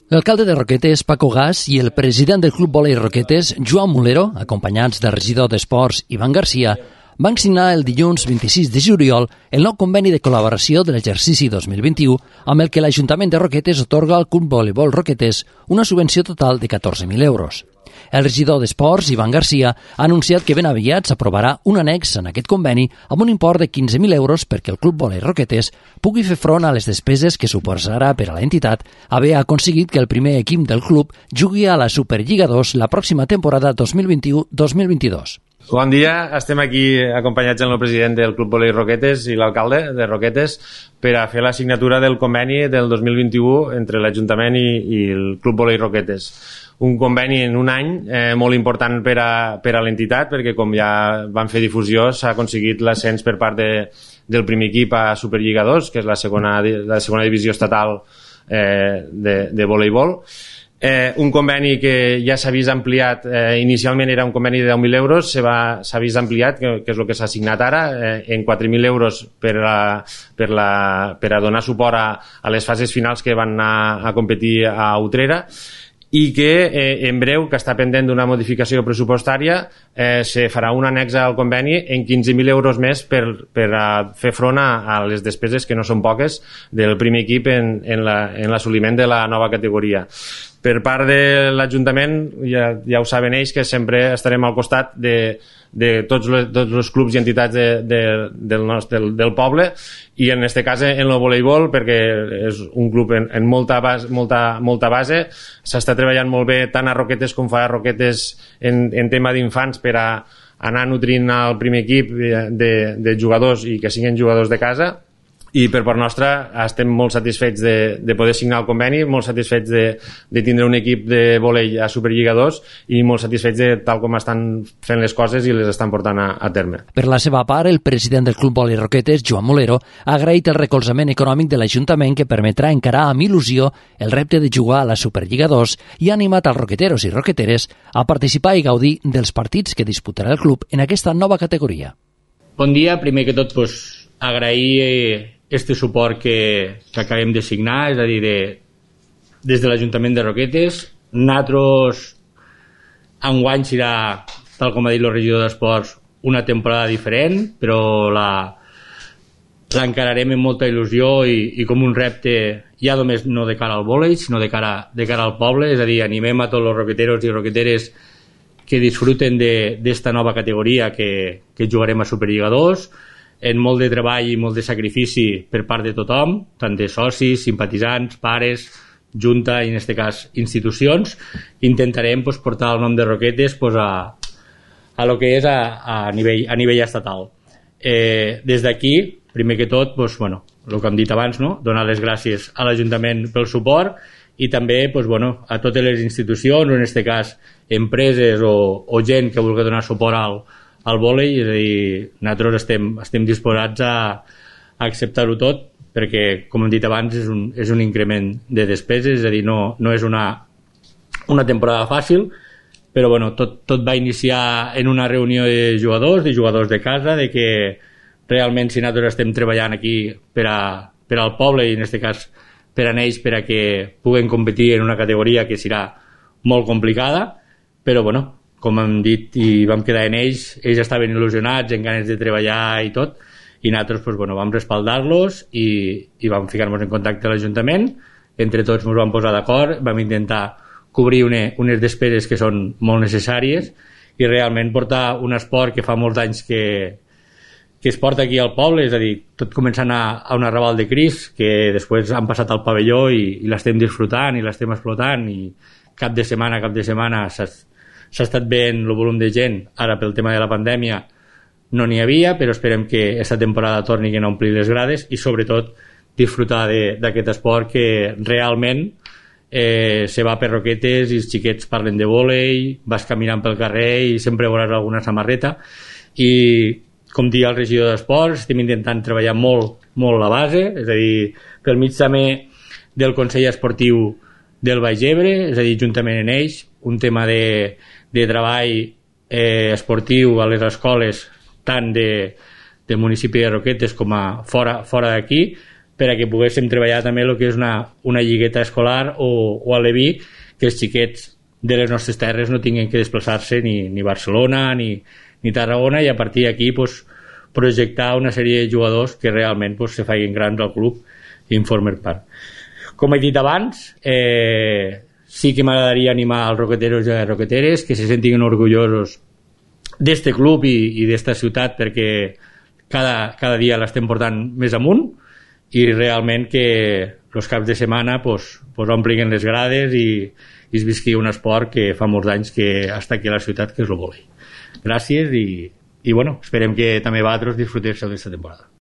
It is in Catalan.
L'alcalde de Roquetes, Paco Gas, i el president del Club Vòlei Roquetes, Joan Mulero, acompanyats del regidor d'Esports, Ivan Garcia, van signar el dilluns 26 de juliol el nou conveni de col·laboració de l'exercici 2021 amb el que l'Ajuntament de Roquetes atorga al Club Voleibol Roquetes una subvenció total de 14.000 euros. El regidor d'Esports, Ivan Garcia, ha anunciat que ben aviat s'aprovarà un annex en aquest conveni amb un import de 15.000 euros perquè el Club Vòlei Roquetes pugui fer front a les despeses que suposarà per a l'entitat haver aconseguit que el primer equip del club jugui a la Superliga 2 la pròxima temporada 2021-2022. Bon dia, estem aquí acompanyats amb el president del Club Vòlei Roquetes i l'alcalde de Roquetes per a fer la signatura del conveni del 2021 entre l'Ajuntament i el Club Vòlei Roquetes. Un conveni en un any molt important per a l'entitat, perquè com ja van fer difusió s'ha aconseguit l'ascens per part del primer equip a Superliga 2, que és la segona divisió estatal de voleibol. Un conveni que ja s'ha vist ampliat, inicialment era un conveni de 10.000 euros, s'ha vist ampliat, que és el que s'ha signat ara, en 4.000 euros per a donar suport a les fases finals que van anar a competir a Utrera, i que en breu, que està pendent d'una modificació pressupostària, se farà un annex al conveni en 15.000 euros més per a fer front a les despeses, que no són poques, del primer equip en l'assoliment de la nova categoria. Per part de l'Ajuntament, ja ho saben ells, que sempre estarem al costat de tots els clubs i entitats del poble, i en aquest cas en el voleibol, perquè és un club en molta base. S'està treballant molt bé tant a Roquetes com fa a Roquetes en tema d'infants per a anar nutrint el primer equip de jugadors i que siguin jugadors de casa. I per part nostra estem molt satisfets de poder signar el conveni, molt satisfets de tindre un equip de vòlei a Superliga 2 i molt satisfets de tal com estan fent les coses i les estan portant a terme. Per la seva part, el president del Club Vòlei Roquetes, Joan Mulero, ha agraït el recolzament econòmic de l'Ajuntament que permetrà encarar amb il·lusió el repte de jugar a la Superliga 2 i ha animat als roqueteros i roqueteres a participar i gaudir dels partits que disputarà el club en aquesta nova categoria. Bon dia, primer que tot agrair este suport que acabem de signar, és a dir, des de l'Ajuntament de Roquetes. Nosaltres enguany serà, tal com ha dit el regidor d'Esports, una temporada diferent, però l'encararem amb molta il·lusió i com un repte ja només no de cara al vòlei, sinó de cara al poble. És a dir, animem a tots els roqueteros i roqueteres que disfruten d'esta nova categoria que jugarem a Superliga 2, en molt de treball i molt de sacrifici per part de tothom, tant de socis, simpatitzants, pares, junta i en aquest cas institucions. Intentarem portar el nom de Roquetes a lo que és a nivell estatal. Des d'aquí, primer que tot, el que hem dit abans, donar les gràcies a l'Ajuntament pel suport i també a totes les institucions, o en aquest cas empreses o gent que vulgui donar suport al vòlei. És a dir, nosaltres estem disposats a acceptar-ho tot, perquè, com hem dit abans, és un increment de despeses, és a dir, no és una temporada fàcil, però tot va iniciar en una reunió de jugadors de casa, de que realment si nosaltres estem treballant aquí per al poble i en aquest cas per a ells, per a que puguen competir en una categoria que serà molt complicada, però com hem dit i vam quedar en ells estaven il·lusionats, en ganes de treballar i tot, i nosaltres vam respaldar-los i vam ficar-nos en contacte amb l'Ajuntament. Entre tots ens vam posar d'acord, vam intentar cobrir unes despeses que són molt necessàries i realment portar un esport que fa molts anys que es porta aquí al poble, és a dir, tot començant a un arrabal de Cris, que després han passat al pavelló i l'estem disfrutant i l'estem explotant, i cap de setmana s'ha estat veient el volum de gent. Ara, pel tema de la pandèmia, no n'hi havia, però esperem que aquesta temporada tornin a omplir les grades i, sobretot, disfrutar d'aquest esport que realment se va per Roquetes i els xiquets parlen de vòlei, vas caminant pel carrer i sempre veuràs alguna samarreta. I, com dia el regidor d'Esports, estem intentant treballar molt la base, és a dir, pel mig també del Consell Esportiu del Baix Ebre, és a dir, juntament amb ells, un tema de treball esportiu a les escoles tant del municipi de Roquetes com a fora d'aquí, per a que poguéssim treballar també el que és una lligueta escolar o a Leví, que els xiquets de les nostres terres no tinguin que desplaçar-se ni Barcelona ni Tarragona, i a partir d'aquí pues, projectar una sèrie de jugadors que realment pues, se facin grans al club i en formen part. Com he dit abans, sí que m'agradaria animar als roqueteros i a les roqueteres que se sentin orgullosos d'este club i d'esta ciutat, perquè cada dia l'estem portant més amunt, i realment que els caps de setmana pues, omplin les grades i es visqui un esport que fa molts anys que està aquí a la ciutat, que és el vòlei. Gràcies i bueno, esperem que també vosaltres disfruteu d'aquesta temporada.